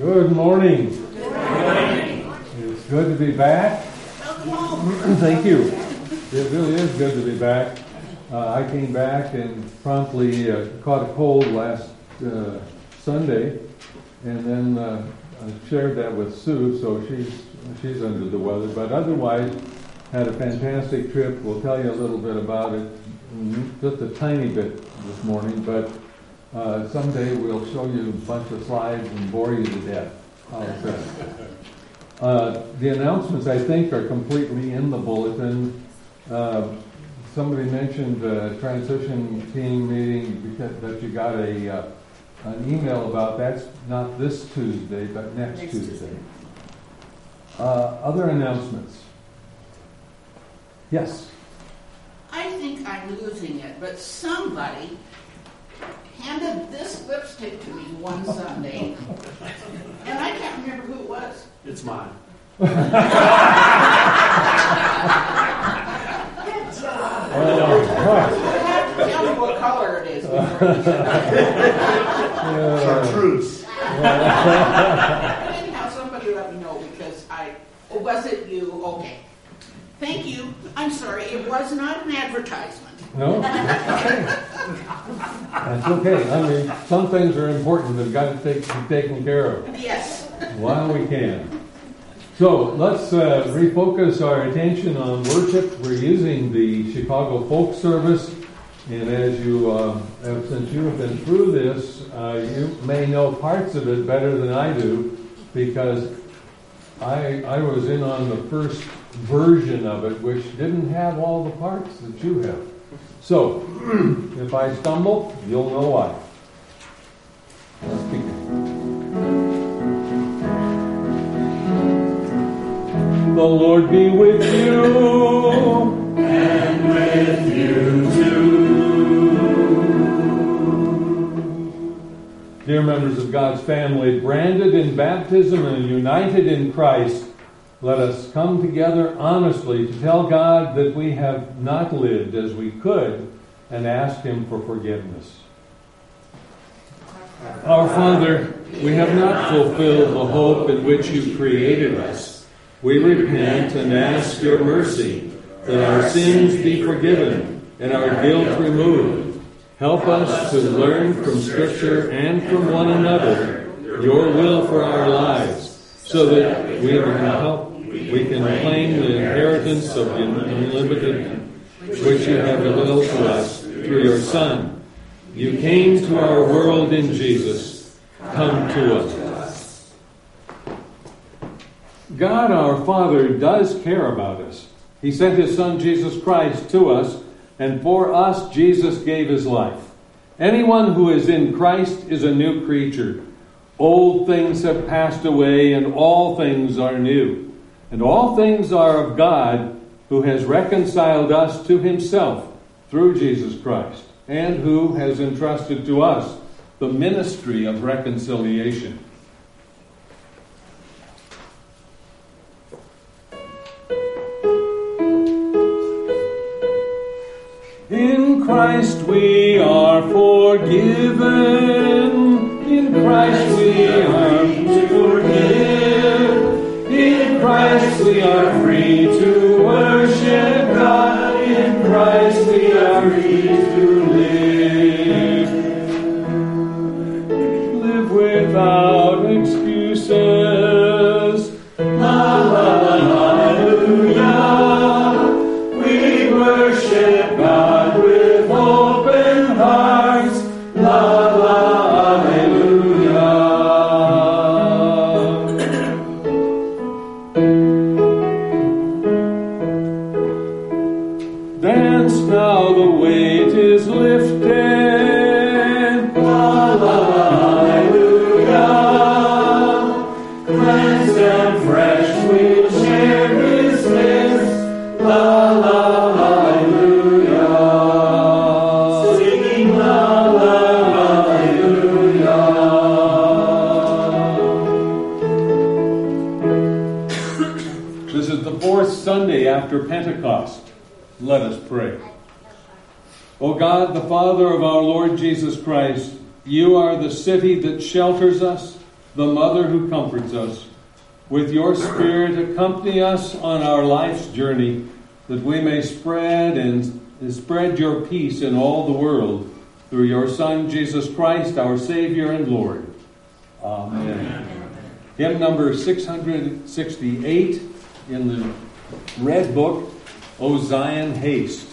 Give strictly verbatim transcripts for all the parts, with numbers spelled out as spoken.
Good morning. Good morning. It's good to be back. Welcome home. Thank you. It really is good to be back. Uh, I came back and promptly uh, caught a cold last uh, Sunday, and then uh, I shared that with Sue, so she's she's under the weather. But otherwise, had a fantastic trip. We'll tell you a little bit about it, just a tiny bit this morning, but uh, someday we'll show you a bunch of slides and bore you to death. How's that? Uh, the announcements, I think, are completely in the bulletin. Uh, somebody mentioned a transition team meeting because, that you got a uh, an email about. That's not this Tuesday, but next, next Tuesday. Tuesday. Uh, other announcements? Yes? I think I'm losing it, but somebody handed this lipstick to me one Sunday, and I can't remember who it was. It's mine. Oh, tell me what color it is. Chartreuse. Anyhow, somebody let me know because I. Oh, was it you? Okay. Thank you. I'm sorry. It was not an advertisement. No? Okay. That's okay. I mean, some things are important. They've got to take, be taken care of. Yes. While we can. So let's uh, refocus our attention on worship. We're using the Chicago Folk Service, and as you, uh, since you have been through this, uh, you may know parts of it better than I do, because I I was in on the first version of it, which didn't have all the parts that you have. So if I stumble, you'll know why. Let's begin. The Lord be with you. And with you too. Dear members of God's family, branded in baptism and united in Christ, let us come together honestly to tell God that we have not lived as we could and ask Him for forgiveness. Our Father, we have not fulfilled the hope in which you created us. We repent and ask your mercy, that our sins be forgiven and our guilt removed. Help us to learn from Scripture and from one another your will for our lives, so that we can help, we can claim the inheritance of unlimited, which you have revealed to us through your Son. You came to our world in Jesus. Come to us. God our Father does care about us. He sent His Son Jesus Christ to us, and for us Jesus gave His life. Anyone who is in Christ is a new creature. Old things have passed away, and all things are new. And all things are of God, who has reconciled us to Himself through Jesus Christ, and who has entrusted to us the ministry of reconciliation. In Christ we are forgiven. In Christ we are to forgive. In Christ we are free to worship God. In Christ we are free to live. Live without excuses. Hallelujah. We worship God with open hearts. La la, hallelujah. Dance now, the weight is lifted. La la, hallelujah. Cleansed and fresh we'll share His bliss. La la, hallelujah. Singing la la, hallelujah. This is the fourth Sunday after Pentecost. Let us pray. O God, the Father of our Lord Jesus Christ, you are the city that shelters us, the mother who comforts us. With your Spirit, accompany us on our life's journey, that we may spread and spread your peace in all the world. Through your Son, Jesus Christ, our Savior and Lord. Amen. Amen. Hymn number six hundred sixty-eight in the Red Book, O Zion, Haste.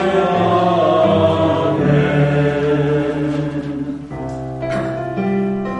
Amen.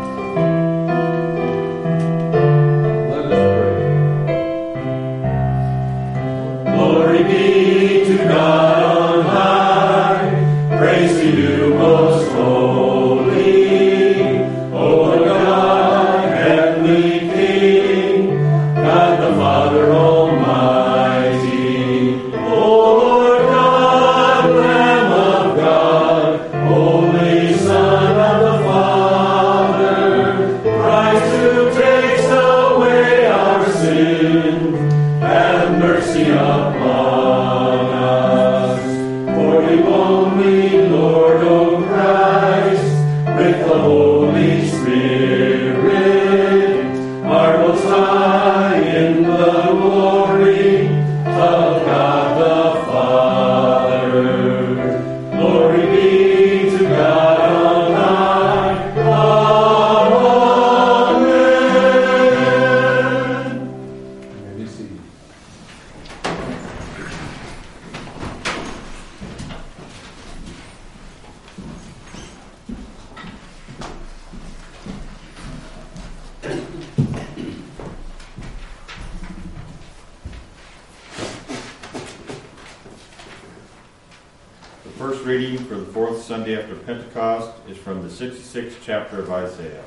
first reading for the fourth Sunday after Pentecost is from the sixty-sixth chapter of Isaiah.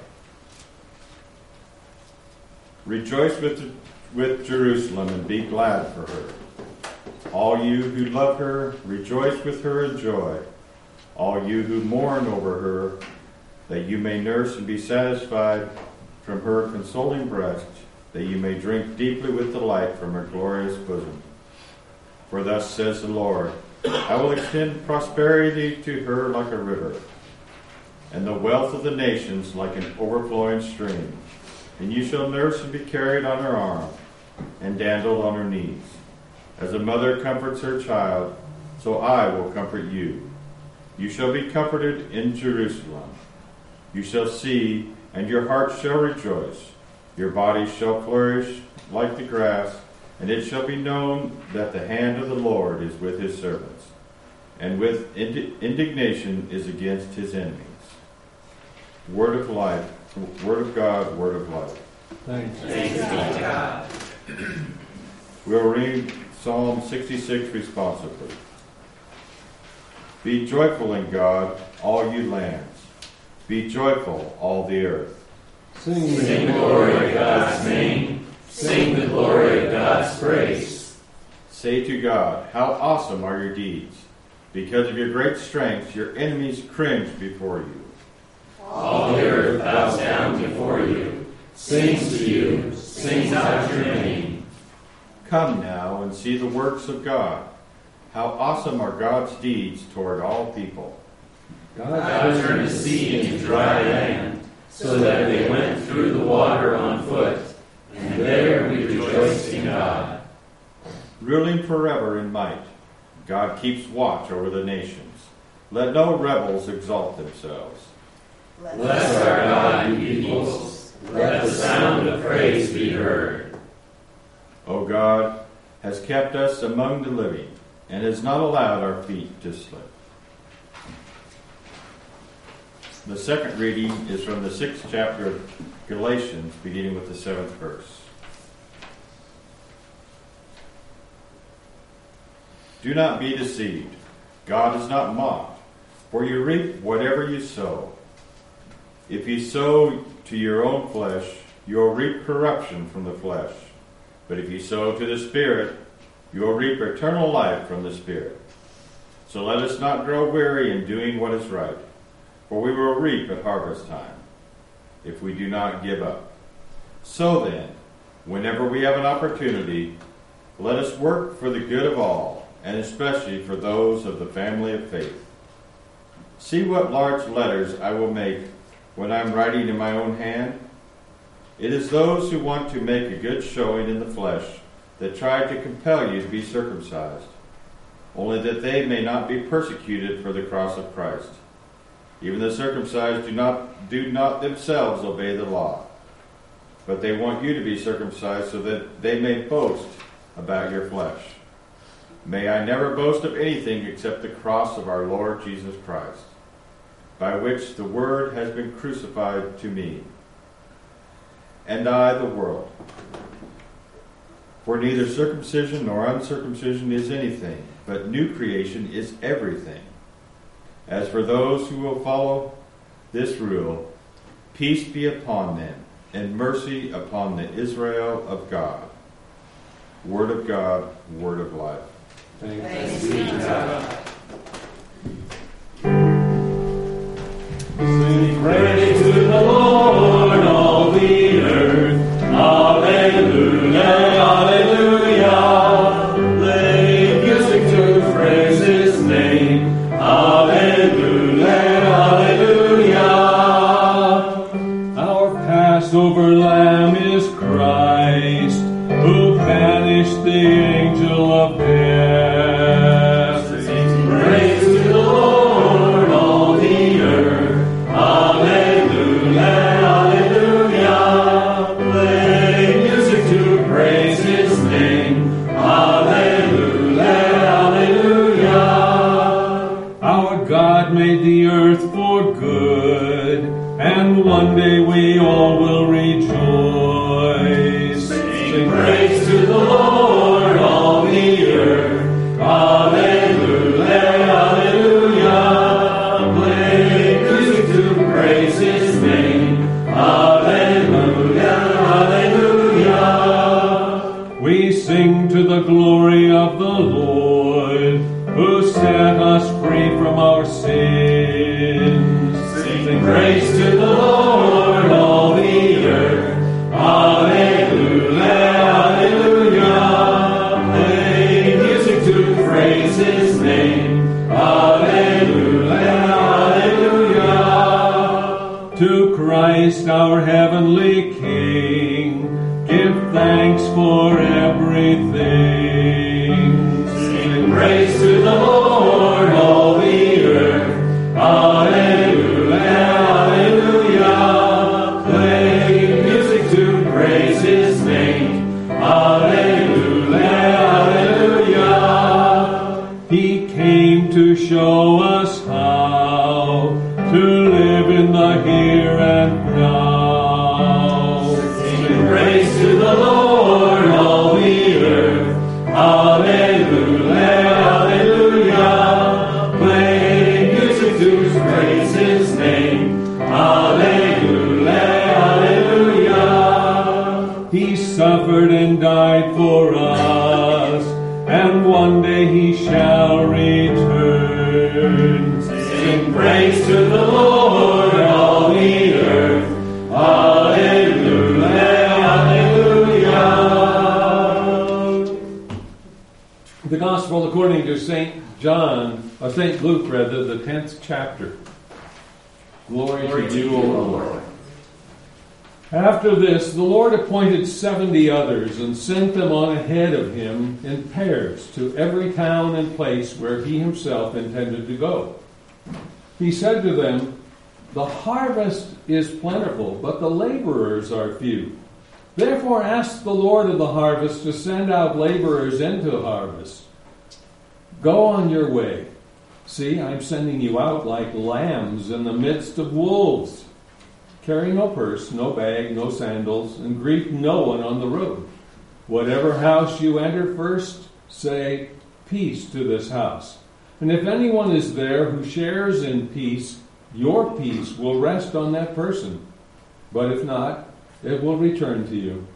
Rejoice with, with Jerusalem and be glad for her. All you who love her, rejoice with her in joy. All you who mourn over her, that you may nurse and be satisfied from her consoling breast, that you may drink deeply with delight from her glorious bosom. For thus says the Lord, I will extend prosperity to her like a river, and the wealth of the nations like an overflowing stream. And you shall nurse and be carried on her arm, and dandled on her knees. As a mother comforts her child, so I will comfort you. You shall be comforted in Jerusalem. You shall see, and your heart shall rejoice. Your body shall flourish like the grass, and it shall be known that the hand of the Lord is with his servants, and with ind- indignation is against his enemies. Word of life, word of God, word of life. Thanks. Thanks be to God. We'll read Psalm sixty-six responsively. Be joyful in God, all you lands. Be joyful, all the earth. Sing, Sing glory to God's name. Sing the glory of God's praise. Say to God, how awesome are your deeds. Because of your great strength, your enemies cringe before you. All the earth bows down before you, sings to you, sings out your name. Come now and see the works of God. How awesome are God's deeds toward all people. God turned the sea into dry land, so that they went through the water on foot, and there we rejoiced in God. Ruling forever in might, God keeps watch over the nations. Let no rebels exalt themselves. Bless our God, you peoples. Let the sound of praise be heard. O God has kept us among the living, and has not allowed our feet to slip. The second reading is from the sixth chapter of Galatians, beginning with the seventh verse. Do not be deceived. God is not mocked, for you reap whatever you sow. If you sow to your own flesh, you will reap corruption from the flesh. But if you sow to the Spirit, you will reap eternal life from the Spirit. So let us not grow weary in doing what is right, for we will reap at harvest time, if we do not give up. So then, whenever we have an opportunity, let us work for the good of all, and especially for those of the family of faith. See what large letters I will make when I am writing in my own hand. It is those who want to make a good showing in the flesh that try to compel you to be circumcised, only that they may not be persecuted for the cross of Christ. Even the circumcised do not do not themselves obey the law, but they want you to be circumcised so that they may boast about your flesh. May I never boast of anything except the cross of our Lord Jesus Christ, by which the word has been crucified to me, and I the world. For neither circumcision nor uncircumcision is anything, but new creation is everything. As for those who will follow this rule, peace be upon them, and mercy upon the Israel of God. Word of God, word of life. Thanks be to God. Sing praise to the Lord, all the earth. Alleluia, alleluia. Play music to praise his name. Alleluia, alleluia. Our Passover lamb is Christ, who banished the angel of death. Sing praise to the Lord, all the earth. Alleluia, alleluia. Play music to praise his name. Alleluia, alleluia. Our God made the earth for good, and one day we all will rejoice. praise His name. Alleluia, alleluia. He came to show us how to live in the here and now. Sing praise to the Lord, all the earth. Alleluia, alleluia. Play music to praise His name. Alleluia, alleluia. He suffered and died for us, and one day He shall return. Sing praise to the Lord, all the earth. Alleluia, alleluia. The Gospel according to Saint John, uh, Saint Luke, rather, the tenth chapter. Glory, Glory to you, O Lord. After this, the Lord appointed seventy others and sent them on ahead of Him in pairs to every town and place where He Himself intended to go. He said to them, "The harvest is plentiful, but the laborers are few. Therefore ask the Lord of the harvest to send out laborers into the harvest. Go on your way. See, I'm sending you out like lambs in the midst of wolves. Carry no purse, no bag, no sandals, and greet no one on the road. Whatever house you enter first, say, 'Peace to this house.' And if anyone is there who shares in peace, your peace will rest on that person. But if not, it will return to you.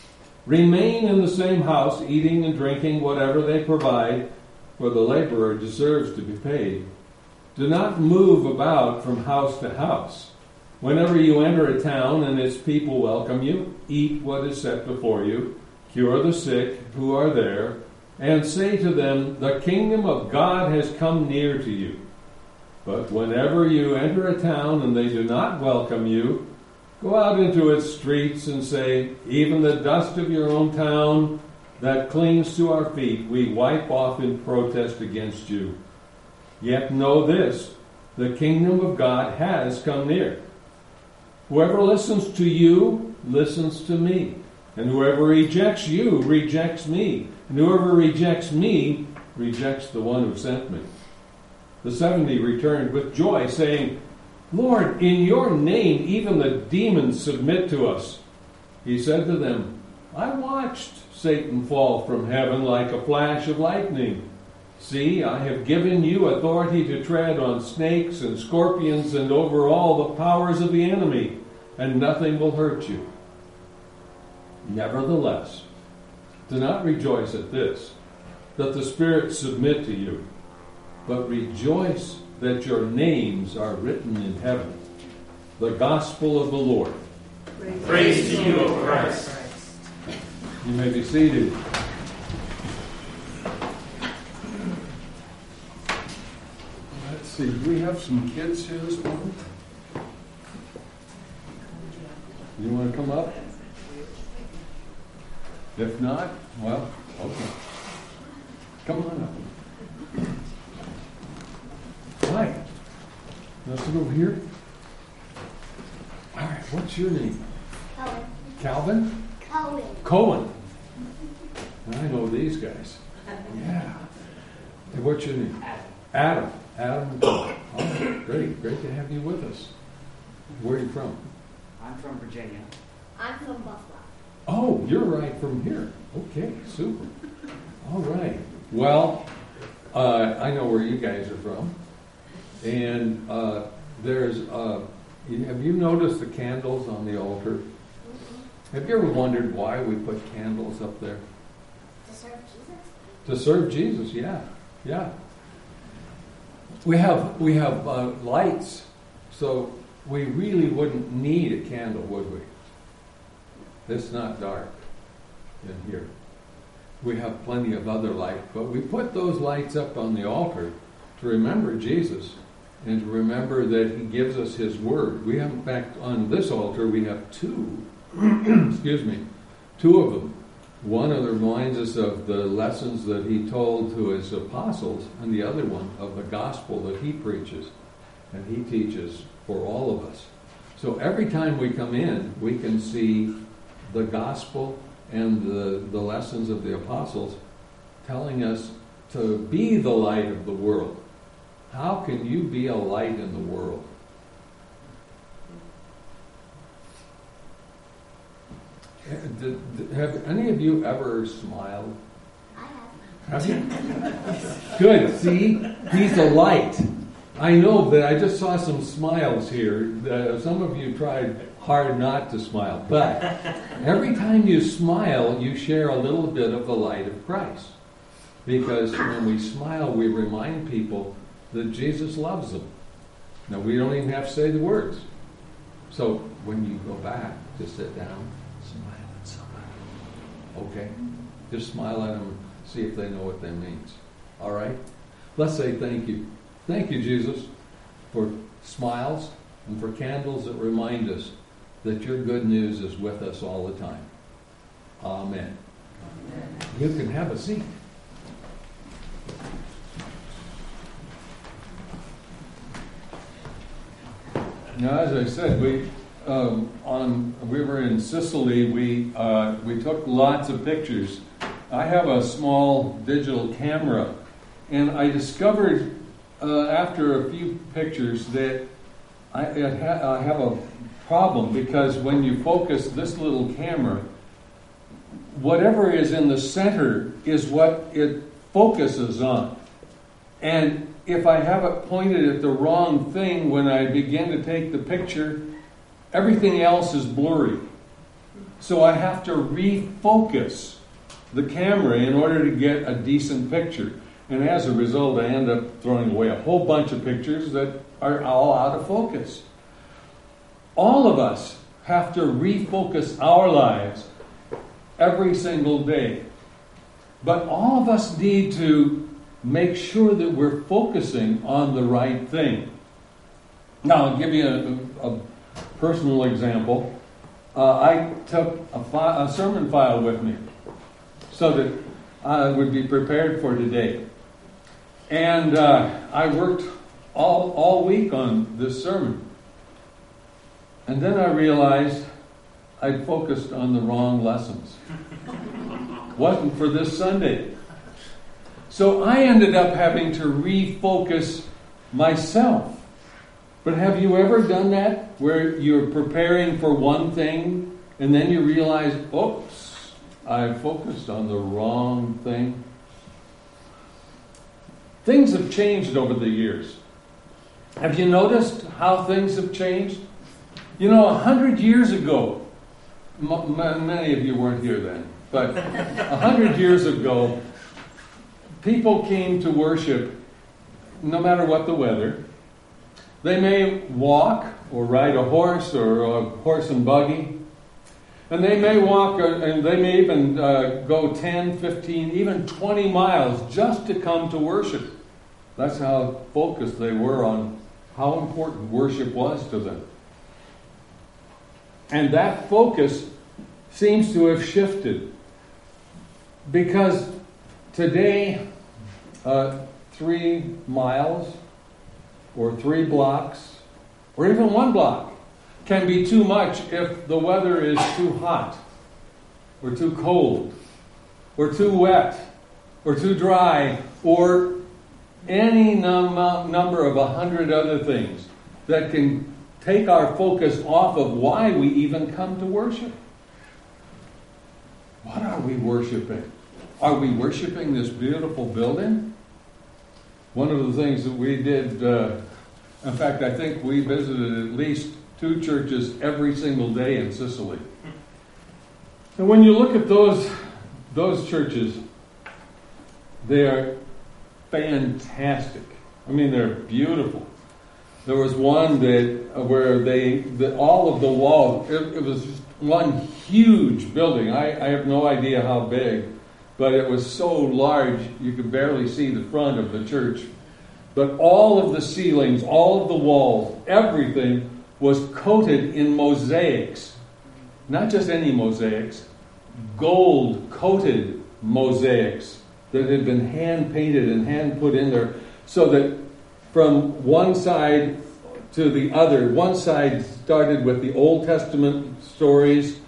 Remain in the same house, eating and drinking whatever they provide, for the laborer deserves to be paid. Do not move about from house to house. Whenever you enter a town and its people welcome you, eat what is set before you, cure the sick who are there, and say to them, 'The kingdom of God has come near to you.' But whenever you enter a town and they do not welcome you, go out into its streets and say, 'Even the dust of your own town that clings to our feet, we wipe off in protest against you. Yet know this, the kingdom of God has come near. Whoever listens to you, listens to me. And whoever rejects you, rejects me. And whoever rejects me, rejects the one who sent me." The seventy returned with joy, saying, "Lord, in your name even the demons submit to us." He said to them, "I watched Satan fall from heaven like a flash of lightning. See, I have given you authority to tread on snakes and scorpions and over all the powers of the enemy, and nothing will hurt you. Nevertheless, do not rejoice at this, that the spirits submit to you, but rejoice that your names are written in heaven." The Gospel of the Lord. Praise, Praise to you, O Christ. You may be seated. Let's see, do we have some kids here this morning? You want to come up? If not, well, okay. Come on up. Hi. Now sit over here. All right, what's your name? Cohen. Calvin? Cohen. Cohen. I know these guys. Yeah. Hey, what's your name? Adam. Adam. Oh, great. Great to have you with us. Where are you from? I'm from Virginia. I'm from Buffalo. Oh, you're right from here. Okay, super. All right. Well, uh, I know where you guys are from. And uh, there's, uh, have you noticed the candles on the altar? Have you ever wondered why we put candles up there? To serve Jesus? To serve Jesus, yeah, yeah. We have we have uh, lights, so we really wouldn't need a candle, would we? It's not dark in here. We have plenty of other light, but we put those lights up on the altar to remember Jesus and to remember that He gives us His Word. We have, in fact, on this altar, we have two, excuse me, two of them. One of them reminds us of the lessons that He told to His apostles, and the other one of the gospel that He preaches and He teaches for all of us. So every time we come in, we can see the gospel and the, the lessons of the apostles telling us to be the light of the world. How can you be a light in the world? Have any of you ever smiled? I have. Have you? Good. See, he's a light. I know that I just saw some smiles here. Uh, some of you tried hard not to smile, but every time you smile, you share a little bit of the light of Christ. Because when we smile, we remind people that Jesus loves them. Now, we don't even have to say the words. So when you go back to sit down, smile at somebody. Okay? Just smile at them, see if they know what that means. All right? Let's say thank you. Thank you, Jesus, for smiles and for candles that remind us that your good news is with us all the time. Amen. Amen. You can have a seat. Now, as I said, we um, on we were in Sicily. We uh, we took lots of pictures. I have a small digital camera, and I discovered uh, after a few pictures that I, I, ha- I have a problem, because when you focus this little camera, whatever is in the center is what it focuses on. And if I have it pointed at the wrong thing when I begin to take the picture, everything else is blurry. So I have to refocus the camera in order to get a decent picture. And as a result, I end up throwing away a whole bunch of pictures that are all out of focus. All of us have to refocus our lives every single day. But all of us need to make sure that we're focusing on the right thing. Now, I'll give you a, a personal example. Uh, I took a, fi- a sermon file with me so that I would be prepared for today. And uh, I worked all, all week on this sermon. And then I realized I'd focused on the wrong lessons. Wasn't for this Sunday. So I ended up having to refocus myself. But have you ever done that, where you're preparing for one thing and then you realize, oops, I focused on the wrong thing? Things have changed over the years. Have you noticed how things have changed? You know, a hundred years ago, m- m- many of you weren't here then, but a hundred years ago, people came to worship no matter what the weather. They may walk or ride a horse or a horse and buggy. And they may walk, and they may even uh, go ten, fifteen, even twenty miles just to come to worship. That's how focused they were on how important worship was to them. And that focus seems to have shifted. Because today, uh, three miles or three blocks or even one block can be too much if the weather is too hot or too cold or too wet or too dry or any num- number of a hundred other things that can take our focus off of why we even come to worship. What are we worshiping? Are we worshiping this beautiful building? One of the things that we did, uh, in fact, I think we visited at least two churches every single day in Sicily. And when you look at those, those churches, they are fantastic. I mean, they're beautiful. There was one that where they, the, all of the walls, it, it was just one huge building. I, I have no idea how big, but it was so large you could barely see the front of the church. But all of the ceilings, all of the walls, everything was coated in mosaics. Not just any mosaics, gold-coated mosaics that had been hand-painted and hand-put in there, so that from one side to the other, one side started with the Old Testament stories,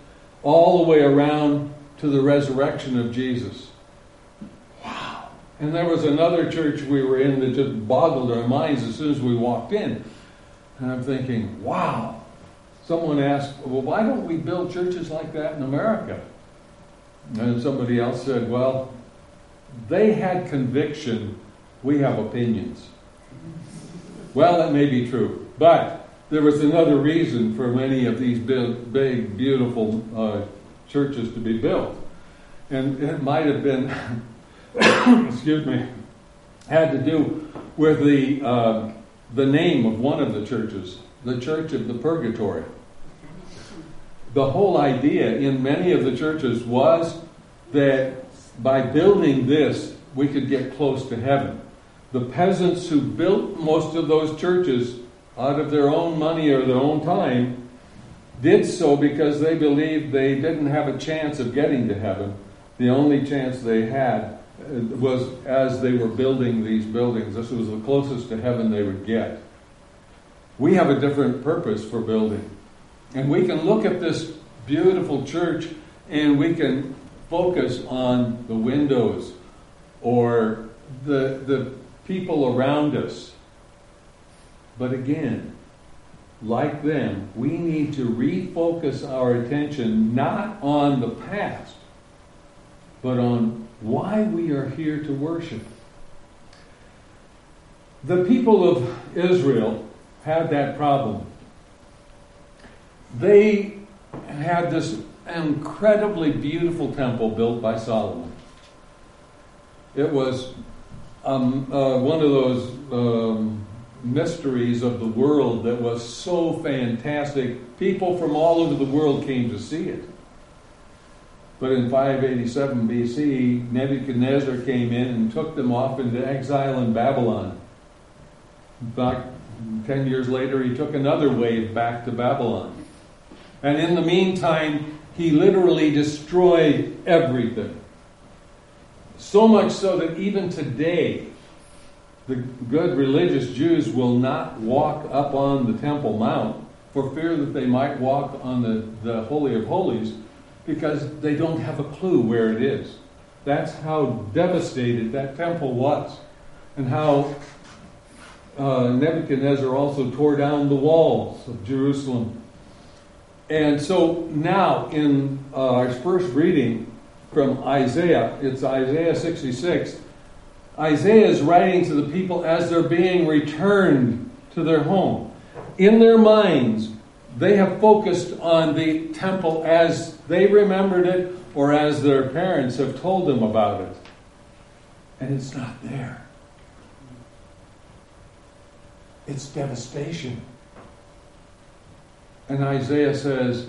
all the way around to the resurrection of Jesus. Wow. And there was another church we were in that just boggled our minds as soon as we walked in. And I'm thinking, wow. Someone asked, well, why don't we build churches like that in America? And somebody else said, well, they had conviction, we have opinions. Well, that may be true. But there was another reason for many of these big, big beautiful uh, churches to be built. And it might have been, excuse me, had to do with the uh, the name of one of the churches, the Church of the Purgatory. The whole idea in many of the churches was that by building this, we could get close to heaven. The peasants who built most of those churches out of their own money or their own time did so because they believed they didn't have a chance of getting to heaven. The only chance they had was as they were building these buildings. This was the closest to heaven they would get. We have a different purpose for building. And we can look at this beautiful church and we can focus on the windows or the, the people around us. But again, like them, we need to refocus our attention not on the past, but on why we are here to worship. The people of Israel had that problem. They had this incredibly beautiful temple built by Solomon. It was um, uh, one of those um, mysteries of the world that was so fantastic. People from all over the world came to see it. But in five eighty-seven B C, Nebuchadnezzar came in and took them off into exile in Babylon. In fact, ten years later, he took another wave back to Babylon. And in the meantime, he literally destroyed everything. So much so that even today, the good religious Jews will not walk up on the Temple Mount for fear that they might walk on the, the Holy of Holies, because they don't have a clue where it is. That's how devastated that temple was. And how uh, Nebuchadnezzar also tore down the walls of Jerusalem. And so now in uh, our first reading from Isaiah, it's Isaiah sixty-six, Isaiah is writing to the people as they're being returned to their home. In their minds, they have focused on the temple as they remembered it or as their parents have told them about it. And it's not there. It's devastation. And Isaiah says,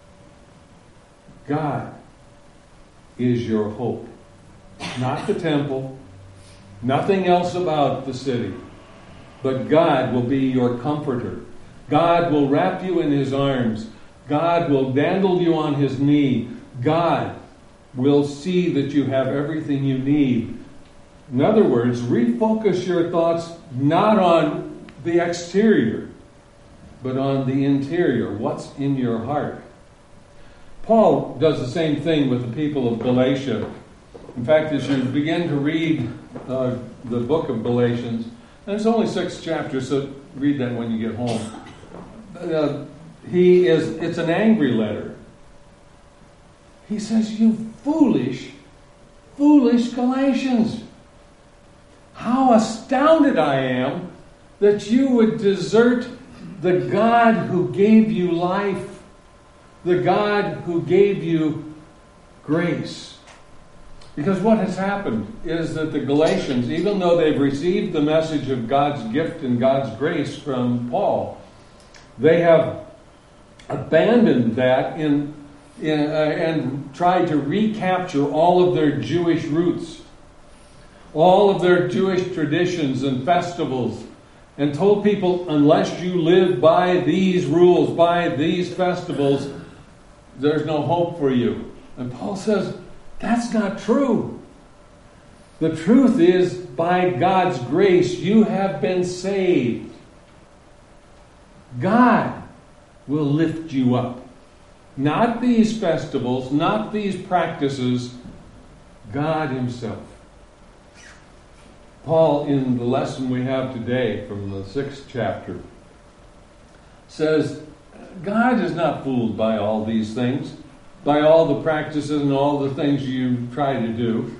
God is your hope. Not the temple, nothing else about the city, but God will be your comforter. God will wrap you in His arms. God will dandle you on His knee. God will see that you have everything you need. In other words, refocus your thoughts not on the exterior, but on the interior. What's in your heart? Paul does the same thing with the people of Galatia. In fact, as you begin to read uh, the book of Galatians, and it's only six chapters, so read that when you get home. Uh, he is, it's an angry letter. He says, you foolish, foolish Galatians. How astounded I am that you would desert the God who gave you life, the God who gave you grace. Because what has happened is that the Galatians, even though they've received the message of God's gift and God's grace from Paul, they have abandoned that in, in, uh, and tried to recapture all of their Jewish roots, all of their Jewish traditions and festivals, and told people, unless you live by these rules, by these festivals, there's no hope for you. And Paul says, that's not true. The truth is, by God's grace, you have been saved. God will lift you up. Not these festivals, not these practices, God Himself. Paul, in the lesson we have today from the sixth chapter, says, God is not fooled by all these things, by all the practices and all the things you try to do.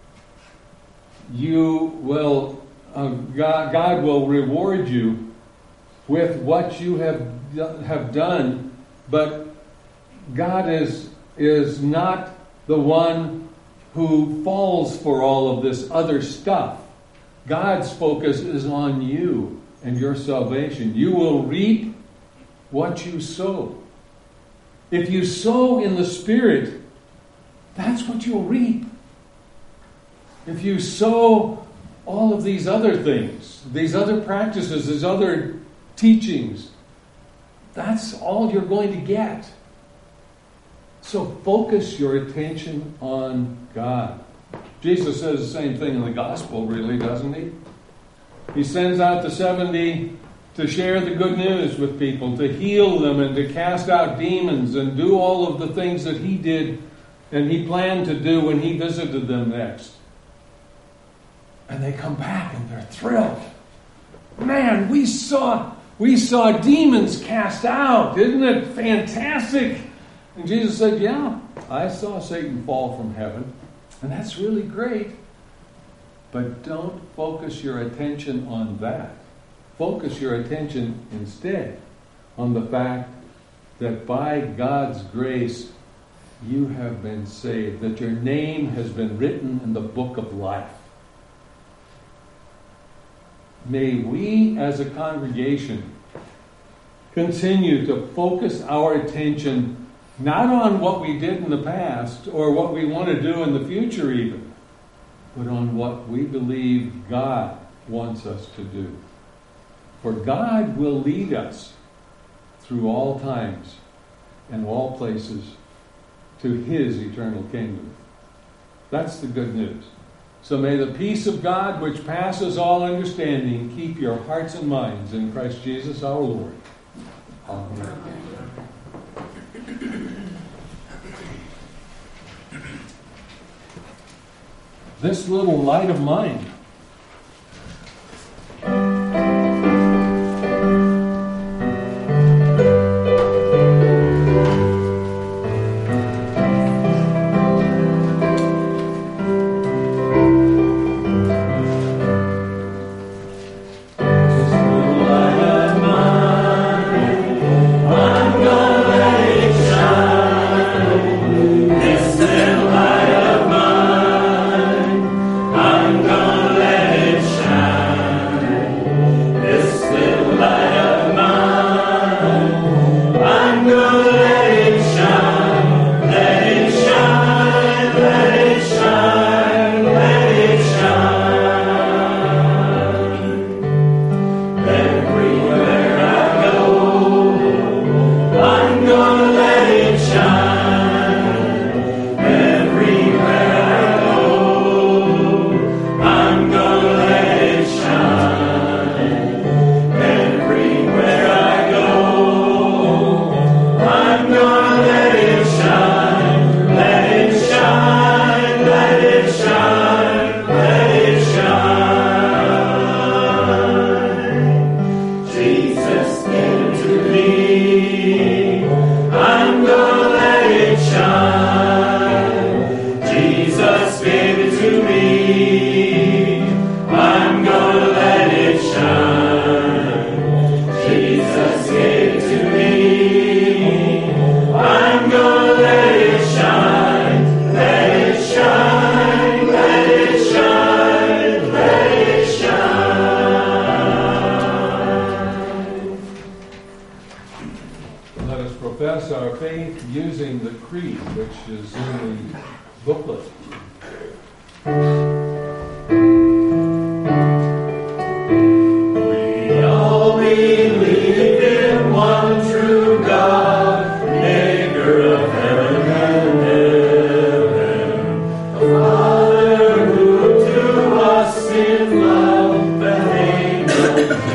You will, uh, God, God will reward you with what you have have done, but God is is not the one who falls for all of this other stuff. God's focus is on you and your salvation. You will reap what you sow. If you sow in the Spirit, that's what you'll reap. If you sow all of these other things, these other practices, these other teachings, that's all you're going to get. So focus your attention on God. Jesus says the same thing in the gospel, really, doesn't he? He sends out the seventy to share the good news with people, to heal them and to cast out demons and do all of the things that he did and he planned to do when he visited them next. And they come back and they're thrilled. Man, we saw we saw demons cast out. Isn't it fantastic? And Jesus said, yeah, I saw Satan fall from heaven. And that's really great. But don't focus your attention on that. Focus your attention instead on the fact that by God's grace you have been saved, that your name has been written in the book of life. May we as a congregation continue to focus our attention not on what we did in the past or what we want to do in the future even, but on what we believe God wants us to do. For God will lead us through all times and all places to His eternal kingdom. That's the good news. So may the peace of God, which passes all understanding, keep your hearts and minds in Christ Jesus our Lord. Amen. This little light of mine.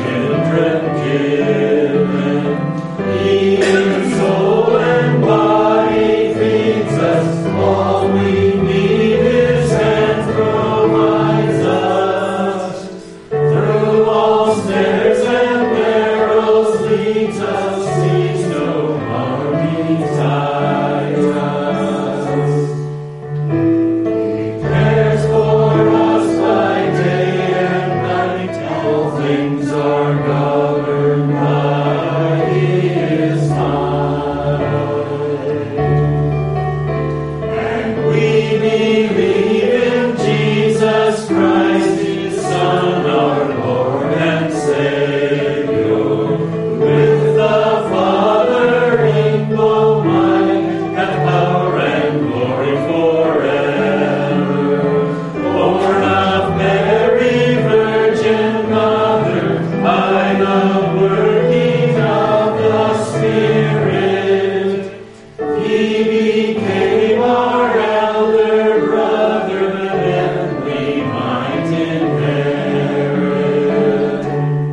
Even soul and body. believe in Jesus Christ, His Son, our Lord and Savior, with the Father equal mind, and power and glory forever. Born of Mary, Virgin Mother, by the working of the Spirit, He became our elder brother, then we might inherit.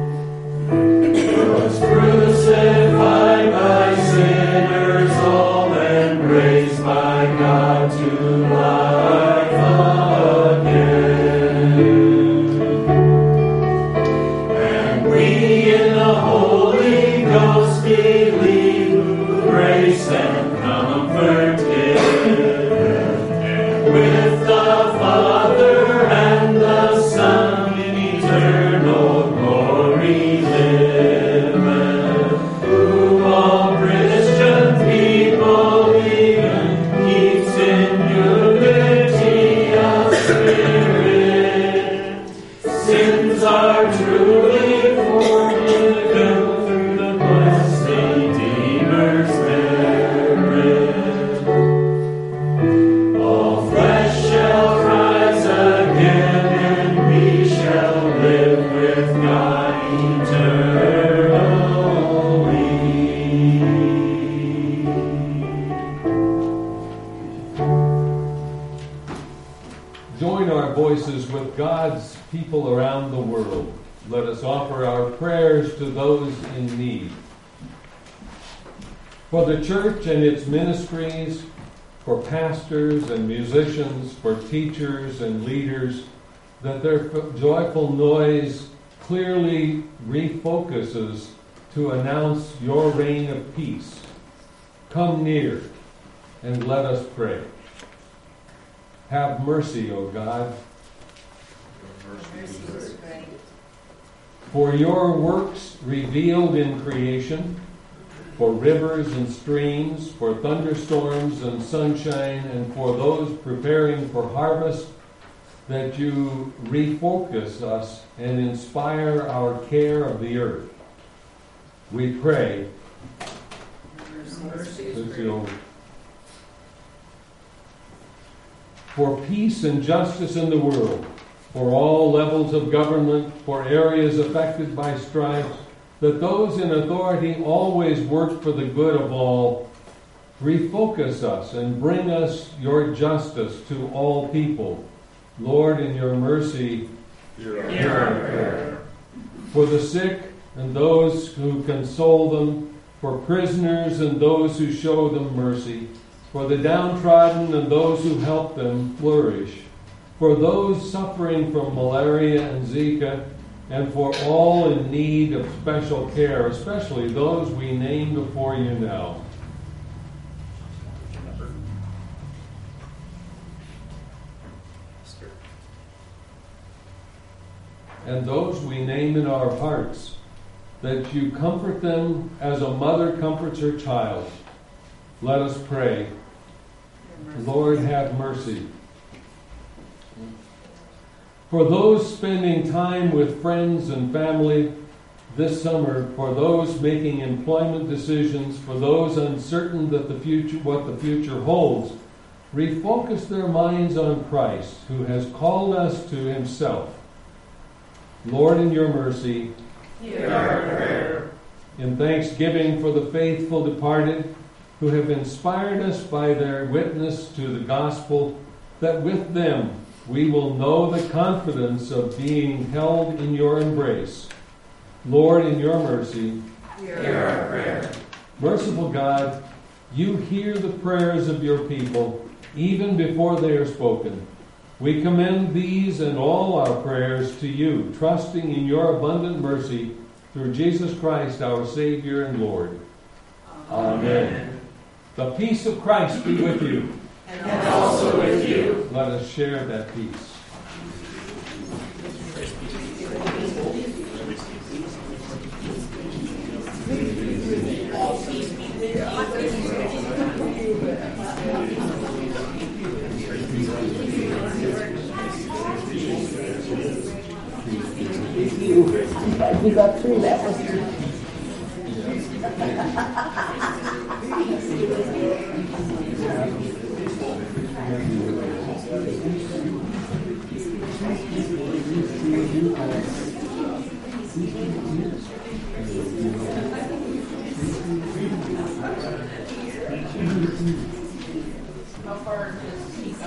Was crucified by sinners all, and raised by God to life again. And we in the Holy Ghost believe, grace and comfort give, and with the Father and the Son in eternal glory live, who all Christian people even keeps in unity of spirit. Sins are truly forgiven through the blessed Redeemer's merit. All flesh shall rise again, and we shall live with God eternally. Join our voices with God's people around the world. Let us offer our prayers to those in need. For the church and its ministries, for pastors and musicians, for teachers and leaders, that their joyful noise clearly refocuses to announce your reign of peace. Come near and let us pray. Have mercy, O God. For your works revealed in creation, for rivers and streams, for thunderstorms and sunshine, and for those preparing for harvest, that you refocus us and inspire our care of the earth. We pray. For peace and justice in the world, for all levels of government, for areas affected by strife, that those in authority always work for the good of all. Refocus us and bring us your justice to all people. Lord, in your mercy, hear our prayer. For the sick and those who console them, for prisoners and those who show them mercy, for the downtrodden and those who help them flourish, for those suffering from malaria and Zika, and for all in need of special care, especially those we name before you now. And those we name in our hearts, that you comfort them as a mother comforts her child. Let us pray. Lord, have mercy. For those spending time with friends and family this summer, for those making employment decisions, for those uncertain that the future, what the future holds, refocus their minds on Christ, who has called us to himself. Lord, in your mercy, hear our prayer. In thanksgiving for the faithful departed, who have inspired us by their witness to the gospel, that with them we will know the confidence of being held in your embrace. Lord, in your mercy, hear our prayer. Merciful God, you hear the prayers of your people, even before they are spoken. We commend these and all our prayers to you, trusting in your abundant mercy through Jesus Christ, our Savior and Lord. Amen. Amen. The peace of Christ be with you. And also with you. Let us share that peace. Peace be with you. You got through that one. How far does he go?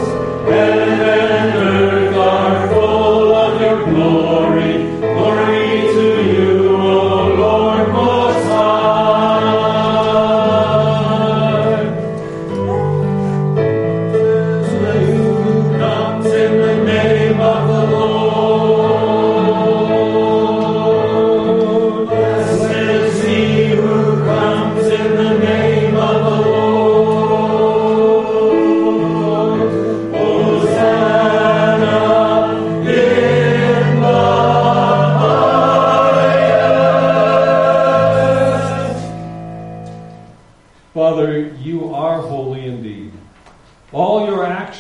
Glory, glory.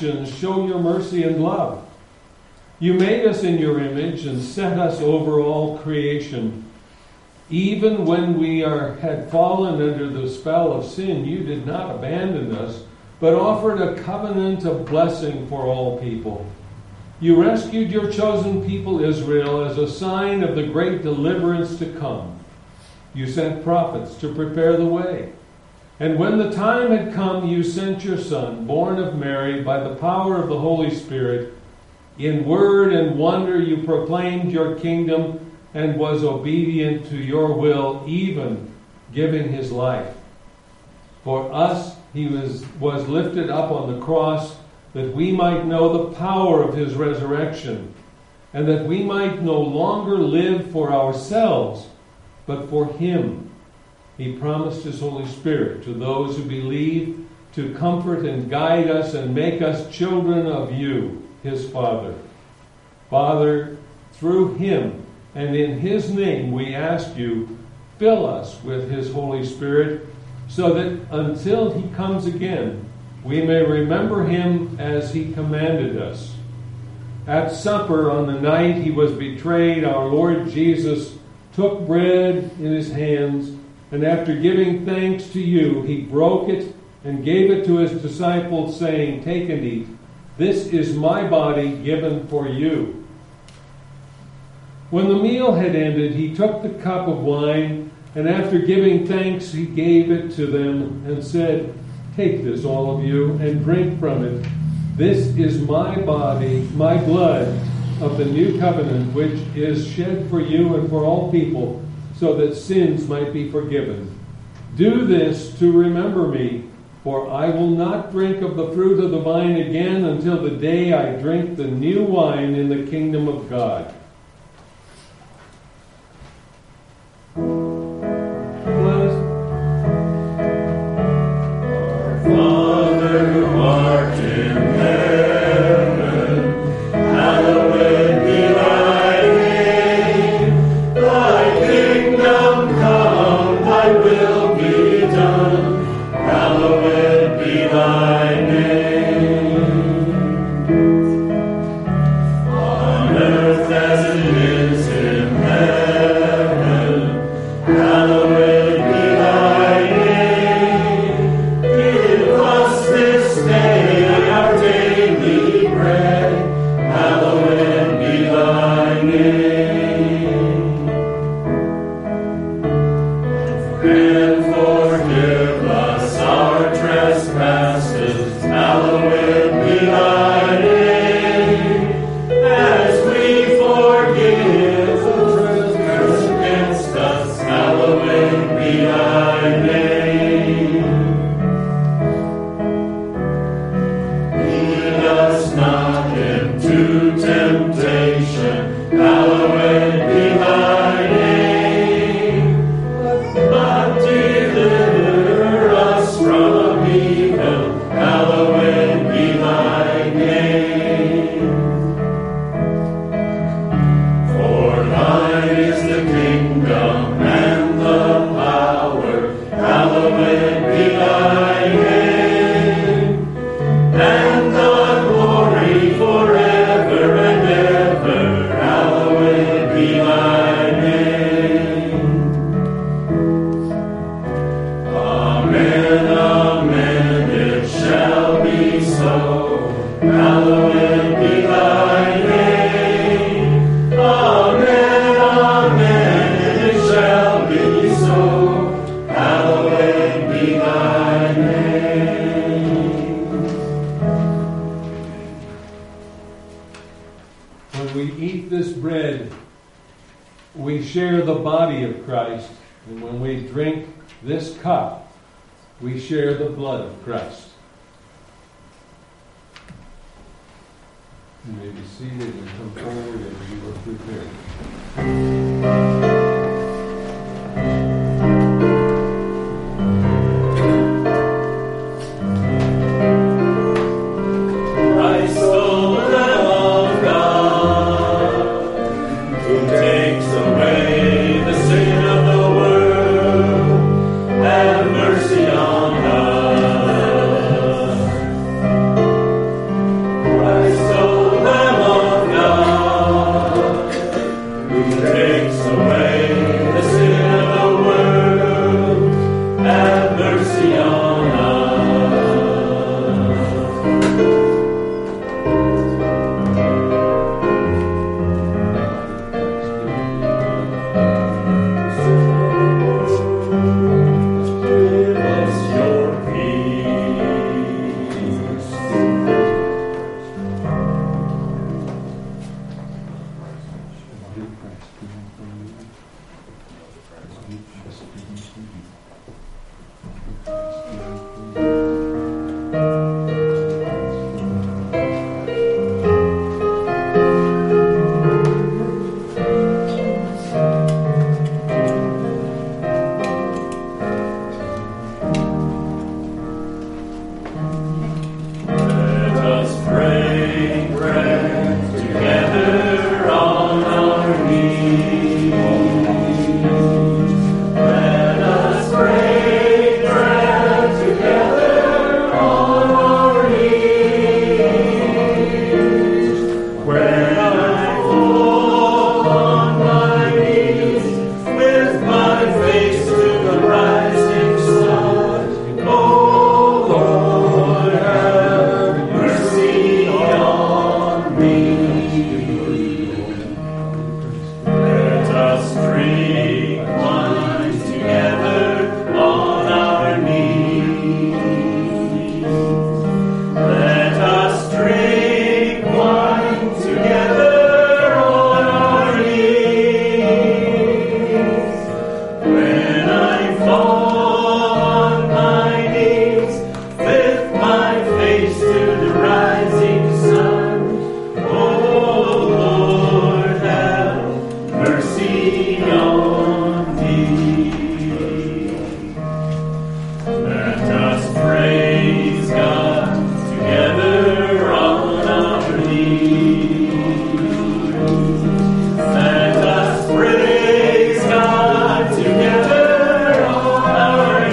actions show your mercy and love. You made us in your image and set us over all creation. Even when we are, had fallen under the spell of sin, you did not abandon us, but offered a covenant of blessing for all people. You rescued your chosen people Israel as a sign of the great deliverance to come. You sent prophets to prepare the way. And when the time had come, you sent your Son, born of Mary, by the power of the Holy Spirit. In word and wonder you proclaimed your kingdom and was obedient to your will, even giving his life. For us he was, was lifted up on the cross, that we might know the power of his resurrection, and that we might no longer live for ourselves, but for him. He promised his Holy Spirit to those who believe, to comfort and guide us and make us children of you, his Father. Father, through him and in his name we ask you, fill us with his Holy Spirit, so that until he comes again, we may remember him as he commanded us. At supper on the night he was betrayed, our Lord Jesus took bread in his hands, and after giving thanks to you, he broke it and gave it to his disciples, saying, "Take and eat. This is my body given for you." When the meal had ended, he took the cup of wine, and after giving thanks, he gave it to them and said, "Take this, all of you, and drink from it. This is my body, my blood of the new covenant, which is shed for you and for all people, so that sins might be forgiven. Do this to remember me, for I will not drink of the fruit of the vine again until the day I drink the new wine in the kingdom of God." Father who art in heaven, hallowed be thy name. Thy kingdom come, thy will be done. Hallowed be thy name. On earth as it is in heaven, hallowed be thy name. Give us this day our daily bread. Hallowed be thy name. And forgive us our trespasses. Hallowed be thy name. As we forgive who trespass against us. Hallowed be thy name. Lead us not into temptation. Hallowed be thy name. But deliver us from evil. Hallowed be thy name. For thine is the kingdom and the power. Hallowed be thy name. And the glory forever and ever. Hallowed be thy name. Amen, amen, it shall be so. Hallowed be thy name. Amen, amen, it shall be so. Hallowed be thy name. When we eat this bread, we share the body of Christ. And when we drink this cup, we share the blood of Christ. You may be seated and come forward as you are prepared. Christ, the Lamb of God, who takes away the sin of the world, have mercy on us. takes away the sin of the world, have mercy on us. Give us your peace. Let us pray prayer together on our knees. Let us pray prayer together on our knees. When I fall on my knees with my face to the rising sun, oh Lord, have mercy on me. Let us drink wine together on our knees. Let us drink wine together on our knees. When I fall on my knees with my face to the rising sun, oh Lord, have mercy on me. Let us praise God together on our knees. Let us praise God together on our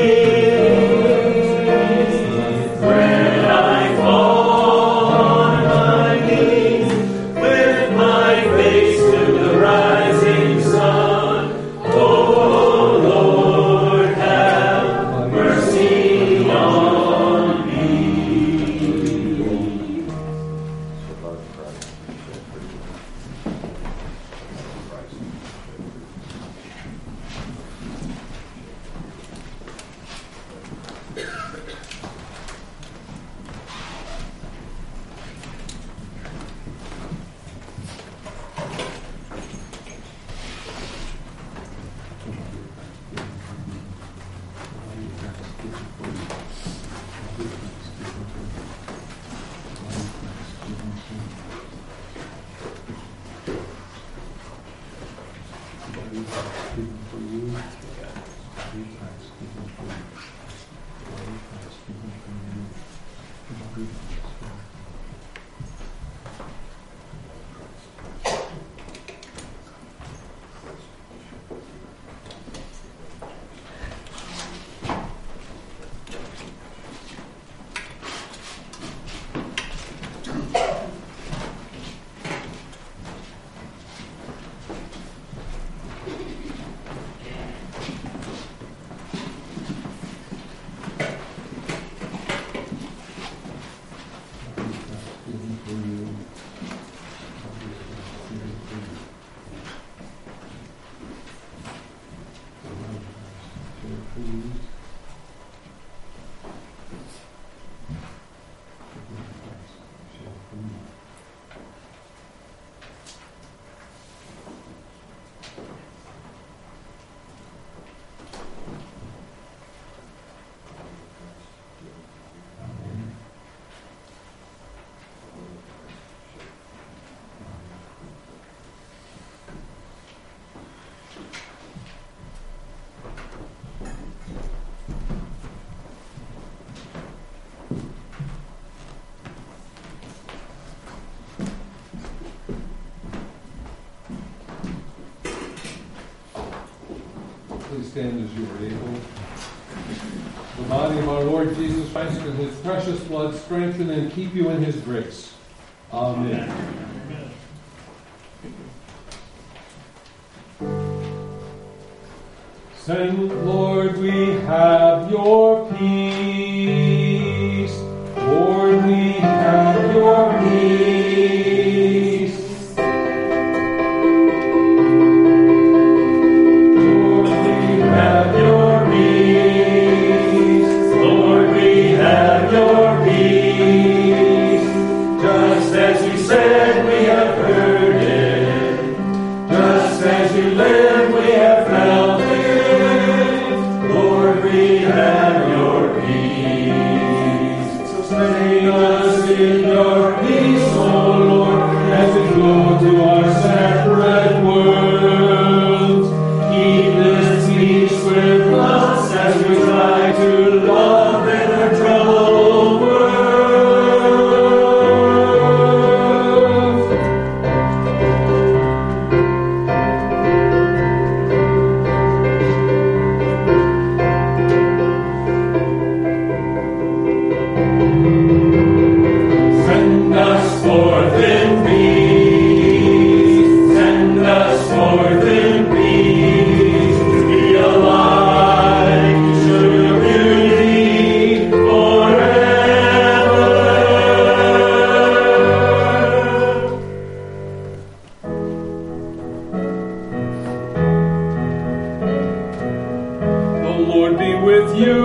knees. When I fall on my knees with my face to the rising sun, oh Lord, have mercy on me. Please stand as you are able. The body of our Lord Jesus Christ and his precious blood strengthen and keep you in his grace. Amen. Send, Lord, we have your peace. Lord, we have your peace. Lord, we have your peace. Lord, we have your peace. Just as you said, we have heard it. Just as you live, we have felt it. Lord, we have your peace. Sustain us in your peace, O Lord, as we go to our separate worlds. Keep this peace with us as we try to love in a troubled world. Send us forth in peace. Send us forth in peace. To be alive, to show your beauty forever. The Lord be with you.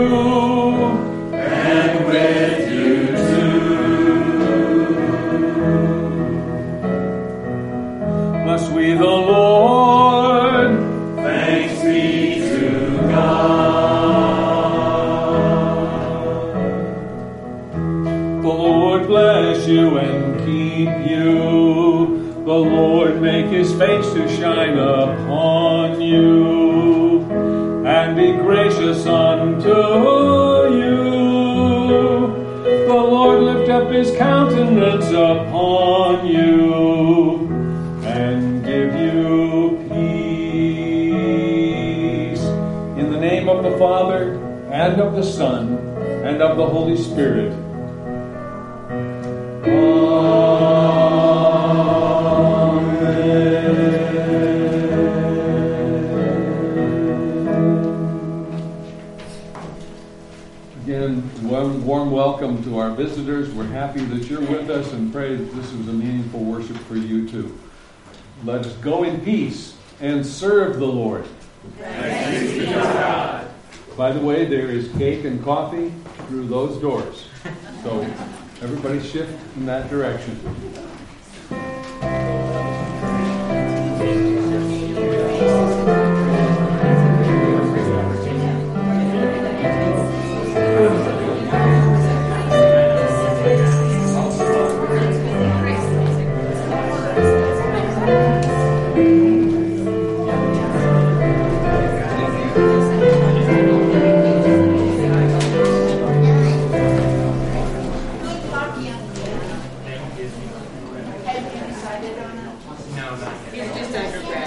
And with you too. Bless we the Lord. Thanks be to God. The Lord bless you and keep you. The Lord make his face to shine upon you and be gracious unto you. The Lord lift up his countenance upon you and give you peace. In the name of the Father, and of the Son, and of the Holy Spirit. Again, warm, warm welcome to our visitors. We're happy that you're with us and pray that this was a meaningful worship for you too. Let us go in peace and serve the Lord. Thanks be to God. By the way, there is cake and coffee through those doors. So everybody shift in that direction.